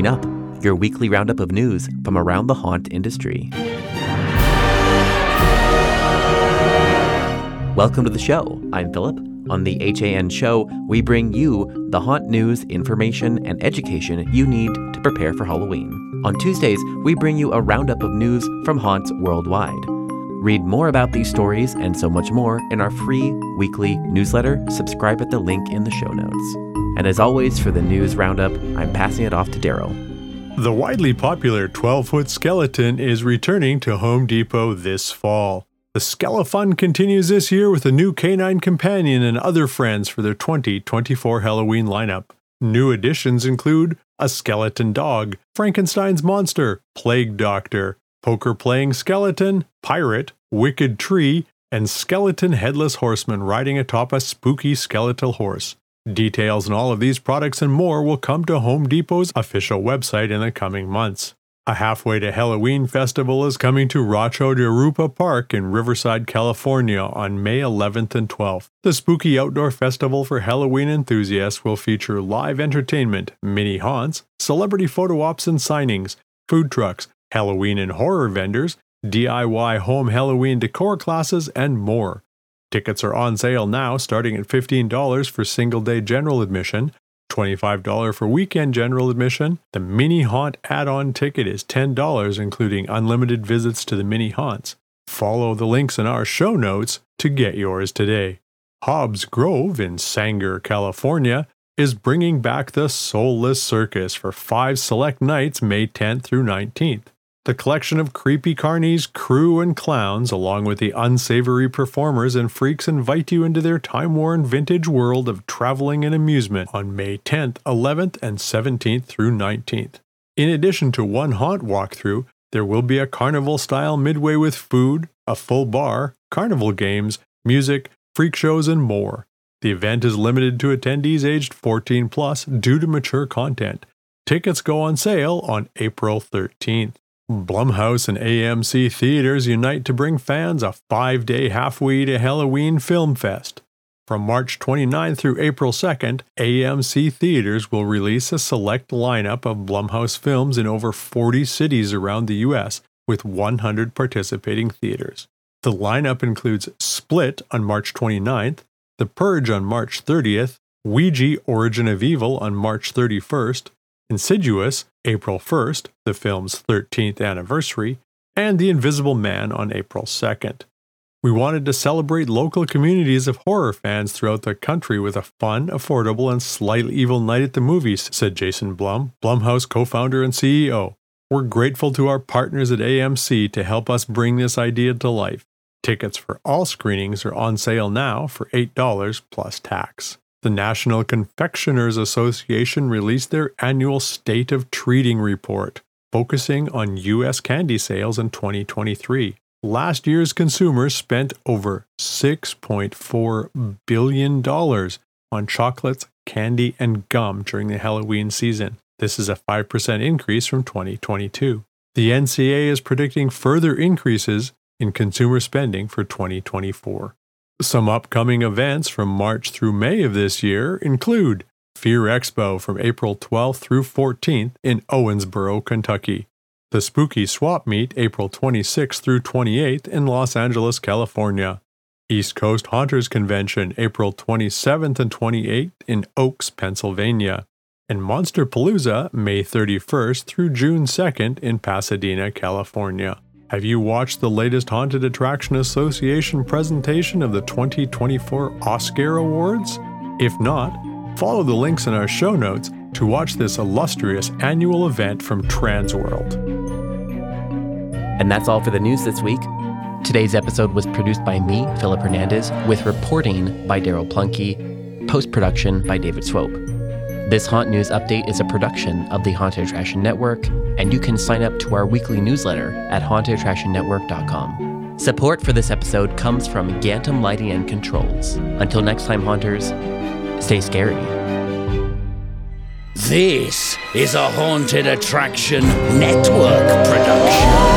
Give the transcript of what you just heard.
Coming up, your weekly roundup of news from around the haunt industry. Welcome to the show. I'm Philip. On the HAN show, we bring you the haunt news, information, and education you need to prepare for Halloween. On Tuesdays, we bring you a roundup of news from haunts worldwide. Read more about these stories and so much more in our free weekly newsletter. Subscribe at the link in the show notes. And as always, for the news roundup, I'm passing it off to Daryl. The widely popular 12-foot skeleton is returning to Home Depot this fall. The Skelefun continues this year with a new canine companion and other friends for their 2024 Halloween lineup. New additions include a skeleton dog, Frankenstein's monster, plague doctor, poker-playing skeleton, pirate, wicked tree, and skeleton headless horseman riding atop a spooky skeletal horse. Details on all of these products and more will come to Home Depot's official website in the coming months. A Halfway to Halloween festival is coming to Rancho Jurupa Park in Riverside, California on May 11th and 12th. The spooky outdoor festival for Halloween enthusiasts will feature live entertainment, mini haunts, celebrity photo ops and signings, food trucks, Halloween and horror vendors, DIY home Halloween decor classes, and more. Tickets are on sale now, starting at $15 for single-day general admission, $25 for weekend general admission. The mini haunt add-on ticket is $10, including unlimited visits to the mini haunts. Follow the links in our show notes to get yours today. Hobbs Grove in Sanger, California, is bringing back the Soulless Circus for 5 select nights, May 10th through 19th. The collection of creepy carnies, crew, and clowns, along with the unsavory performers and freaks, invite you into their time-worn vintage world of traveling and amusement on May 10th, 11th, and 17th through 19th. In addition to one haunt walkthrough, there will be a carnival-style midway with food, a full bar, carnival games, music, freak shows, and more. The event is limited to attendees aged 14+ due to mature content. Tickets go on sale on April 13th. Blumhouse and AMC Theaters unite to bring fans a 5-day Halfway to Halloween film fest. From March 29th through April 2nd, AMC Theaters will release a select lineup of Blumhouse films in over 40 cities around the U.S., with 100 participating theaters. The lineup includes Split on March 29th, The Purge on March 30th, Ouija Origin of Evil on March 31st, Insidious, April 1st, the film's 13th anniversary, and The Invisible Man on April 2nd. We wanted to celebrate local communities of horror fans throughout the country with a fun, affordable, and slightly evil night at the movies, said Jason Blum, Blumhouse co-founder and CEO. We're grateful to our partners at AMC to help us bring this idea to life. Tickets for all screenings are on sale now for $8 plus tax. The National Confectioners Association released their annual State of Treating report, focusing on U.S. candy sales in 2023. Last year's consumers spent over $6.4 billion on chocolates, candy, and gum during the Halloween season. This is a 5% increase from 2022. The NCA is predicting further increases in consumer spending for 2024. Some upcoming events from March through May of this year include Fear Expo from April 12th through 14th in Owensboro, Kentucky. The Spooky Swap Meet April 26th through 28th in Los Angeles, California. East Coast Haunters Convention April 27th and 28th in Oaks, Pennsylvania. And Monsterpalooza May 31st through June 2nd in Pasadena, California. Have you watched the latest Haunted Attraction Association presentation of the 2024 Oscar Awards? If not, follow the links in our show notes to watch this illustrious annual event from Transworld. And that's all for the news this week. Today's episode was produced by me, Philip Hernandez, with reporting by Daryl Plunkey, post-production by David Swope. This Haunt News Update is a production of the Haunted Attraction Network, and you can sign up to our weekly newsletter at hauntedattractionnetwork.com. Support for this episode comes from Gantom Lighting and Controls. Until next time, Haunters, stay scary. This is a Haunted Attraction Network production.